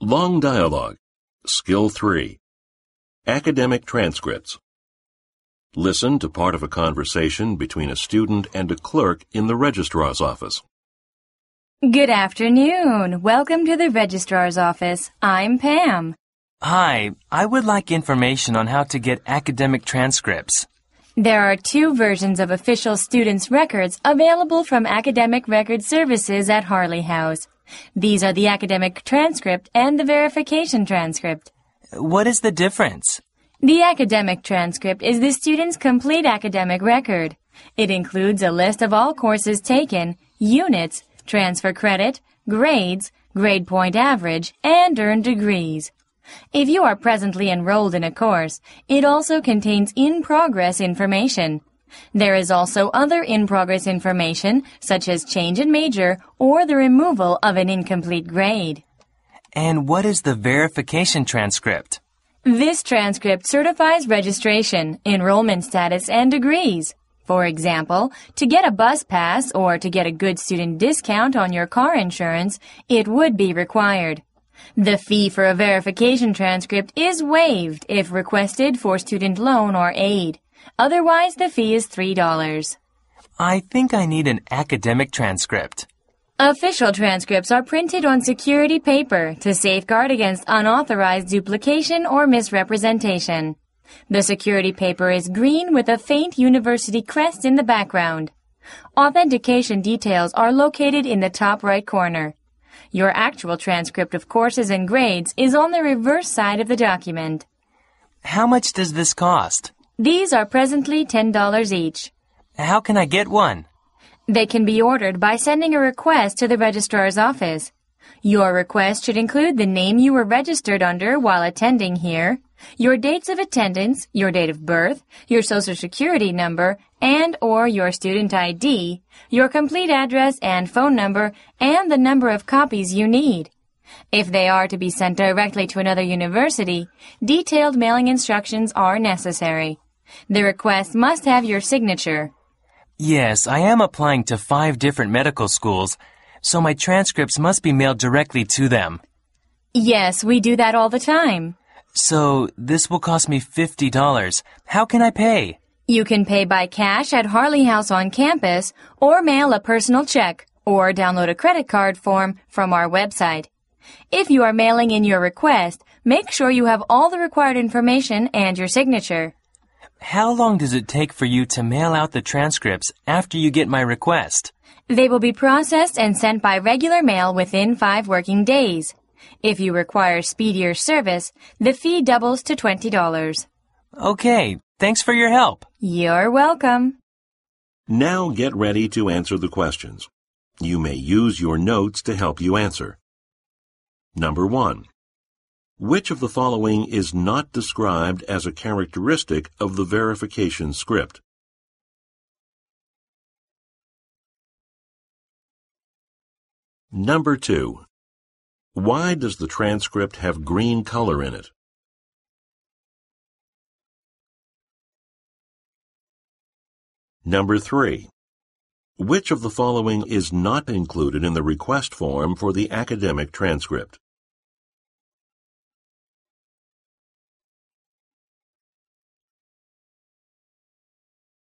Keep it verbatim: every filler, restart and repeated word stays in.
Long dialogue. Skill three. Academic transcripts. Listen to part of a conversation between a student and a clerk in the registrar's office. Good afternoon. Welcome to the registrar's office. I'm Pam. Hi, I would like information on how to get academic transcripts. There are two versions of official students' records available from Academic Record Services at Harley House. These are the academic transcript and the verification transcript. What is the difference? The academic transcript is the student's complete academic record. It includes a list of all courses taken, units, transfer credit, grades, grade point average, and earned degrees. If you are presently enrolled in a course, it also contains in-progress information. There is also other in-progress information, such as change in major or the removal of an incomplete grade. And what is the verification transcript? This transcript certifies registration, enrollment status, and degrees. For example, to get a bus pass or to get a good student discount on your car insurance, it would be required. The fee for a verification transcript is waived if requested for student loan or aid. Otherwise, the fee is three dollars. I think I need an academic transcript. Official transcripts are printed on security paper to safeguard against unauthorized duplication or misrepresentation. The security paper is green with a faint university crest in the background. Authentication details are located in the top right corner. Your actual transcript of courses and grades is on the reverse side of the document. How much does this cost? These are presently ten dollars each. How can I get one? They can be ordered by sending a request to the registrar's office. Your request should include the name you were registered under while attending here, your dates of attendance, your date of birth, your social security number, and or your student I D, your complete address and phone number, and the number of copies you need. If they are to be sent directly to another university, detailed mailing instructions are necessary. The request must have your signature. Yes, I am applying to five different medical schools, so my transcripts must be mailed directly to them. Yes, we do that all the time. So, this will cost me fifty dollars. How can I pay? You can pay by cash at Harley House on campus, or mail a personal check, or download a credit card form from our website. If you are mailing in your request, make sure you have all the required information and your signature. How long does it take for you to mail out the transcripts after you get my request? They will be processed and sent by regular mail within five working days. If you require speedier service, the fee doubles to twenty dollars. Okay, thanks for your help. You're welcome. Now get ready to answer the questions. You may use your notes to help you answer. Number one. Which of the following is not described as a characteristic of the verification script? Number two. Why does the transcript have green color in it? Number three. Which of the following is not included in the request form for the academic transcript?